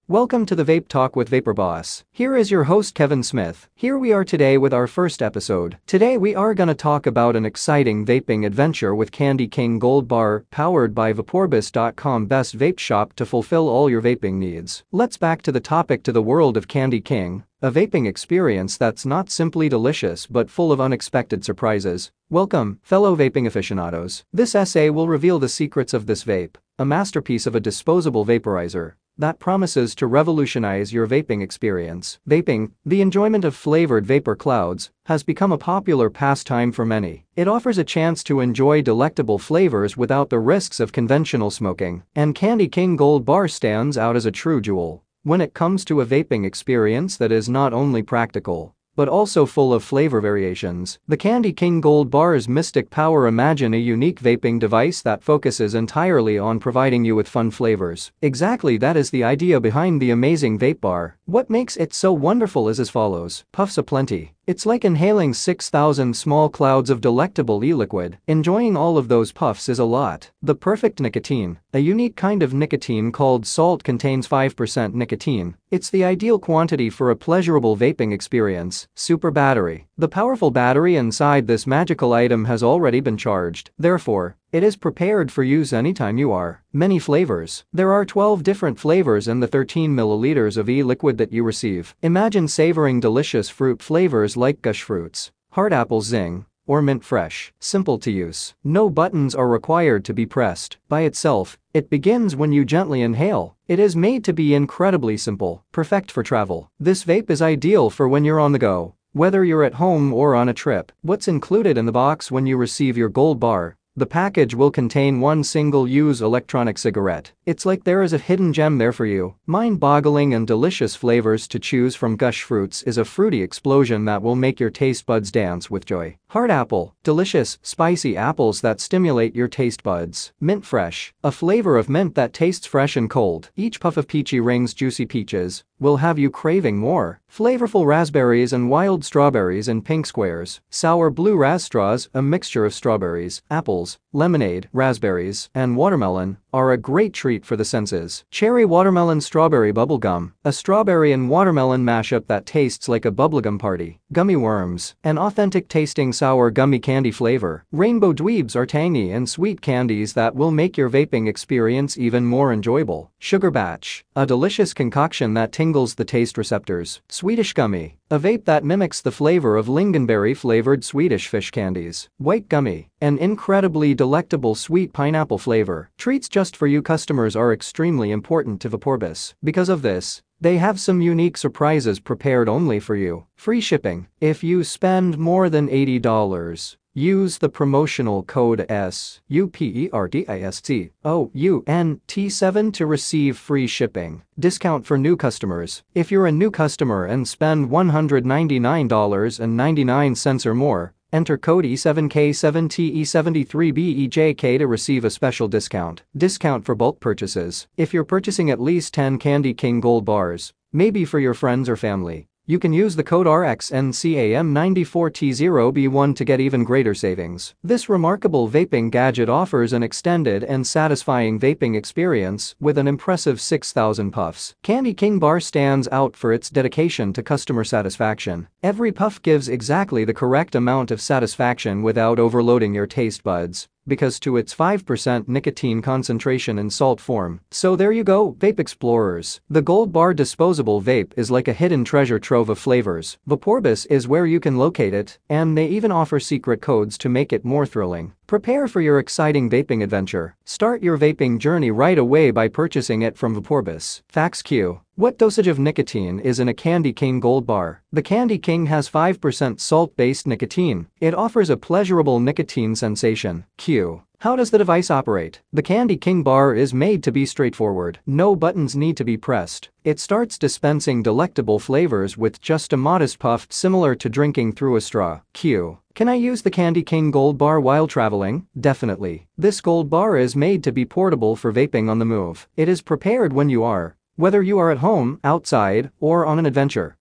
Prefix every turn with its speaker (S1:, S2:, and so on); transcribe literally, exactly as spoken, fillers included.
S1: Welcome to the Vape Talk with Vapor Boss. Here is your host Kevin Smith. Here we are today with our first episode. Today we are gonna talk about an exciting vaping adventure with Candy King Gold Bar, powered by Vaporbis dot com, best vape shop to fulfill all your vaping needs. Let's back to the topic, to the world of Candy King, a vaping experience that's not simply delicious but full of unexpected surprises. Welcome, fellow vaping aficionados. This essay will reveal the secrets of this vape, a masterpiece of a disposable vaporizer that promises to revolutionize your vaping experience. Vaping, the enjoyment of flavored vapor clouds, has become a popular pastime for many. It offers a chance to enjoy delectable flavors without the risks of conventional smoking, and Candy King Gold Bar stands out as a true jewel when it comes to a vaping experience that is not only practical but also full of flavor variations. The Candy King Gold Bar's mystic power. Imagine a unique vaping device that focuses entirely on providing you with fun flavors. Exactly, that is the idea behind the amazing vape bar. What makes it so wonderful is as follows: puffs aplenty. It's like inhaling six thousand small clouds of delectable e-liquid. Enjoying all of those puffs is a lot. The perfect nicotine. A unique kind of nicotine called salt contains five percent nicotine. It's the ideal quantity for a pleasurable vaping experience. Super battery. The powerful battery inside this magical item has already been charged. Therefore, it is prepared for use anytime you are. Many flavors. There are twelve different flavors in the thirteen milliliters of e-liquid that you receive. Imagine savoring delicious fruit flavors like Gush Fruits, Hard Apple Zing, or Mint Fresh. Simple to use. No buttons are required to be pressed. By itself, it begins when you gently inhale. It is made to be incredibly simple, perfect for travel. This vape is ideal for when you're on the go, whether you're at home or on a trip. What's included in the box when you receive your Gold Bar? The package will contain one single-use electronic cigarette. It's like there is a hidden gem there for you. Mind-boggling and delicious flavors to choose from. Gush Fruits is a fruity explosion that will make your taste buds dance with joy. Hard Apple, delicious, spicy apples that stimulate your taste buds. Mint Fresh, a flavor of mint that tastes fresh and cold. Each puff of Peachy Rings juicy peaches will have you craving more. Flavorful raspberries and wild strawberries in pink squares. Sour Blue Raz Straws, a mixture of strawberries, apples, lemonade, raspberries, and watermelon, are a great treat for the senses. Cherry Watermelon Strawberry Bubblegum, a strawberry and watermelon mashup that tastes like a bubblegum party. Gummy Worms, an authentic tasting sour gummy candy flavor. Rainbow Dweebs are tangy and sweet candies that will make your vaping experience even more enjoyable. Sugar Batch, a delicious concoction that tingles the taste receptors. Swedish Gummy, a vape that mimics the flavor of lingonberry flavored Swedish fish candies. White Gummy, an incredibly delectable sweet pineapple flavor. Treats just for you customers are extremely important to Vaporbis. Because of this, they have some unique surprises prepared only for you. Free shipping. If you spend more than eighty dollars, use the promotional code S U P E R D I S T O U N T seven to receive free shipping. Discount for new customers. If you're a new customer and spend one hundred ninety-nine dollars and ninety-nine cents or more, enter code E seven K seven T E seven three B E J K to receive a special discount. Discount for bulk purchases. If you're purchasing at least ten Candy King Gold Bars, maybe for your friends or family, you can use the code R X N C A M nine four T zero B one to get even greater savings. This remarkable vaping gadget offers an extended and satisfying vaping experience with an impressive six thousand puffs. Candy King Bar stands out for its dedication to customer satisfaction. Every puff gives exactly the correct amount of satisfaction without overloading your taste buds, because to its five percent nicotine concentration in salt form. So there you go, vape explorers. The Gold Bar disposable vape is like a hidden treasure trove of flavors. Vaporbis is where you can locate it, and they even offer secret codes to make it more thrilling. Prepare for your exciting vaping adventure. Start your vaping journey right away by purchasing it from Vaporbis. Facts Q. What dosage of nicotine is in a Candy King Gold Bar? The Candy King has five percent salt-based nicotine. It offers a pleasurable nicotine sensation. Q. How does the device operate? The Candy King Bar is made to be straightforward. No buttons need to be pressed. It starts dispensing delectable flavors with just a modest puff, similar to drinking through a straw. Q. Can I use the Candy King Gold Bar while traveling? Definitely. This Gold Bar is made to be portable for vaping on the move. It is prepared when you are, whether you are at home, outside, or on an adventure.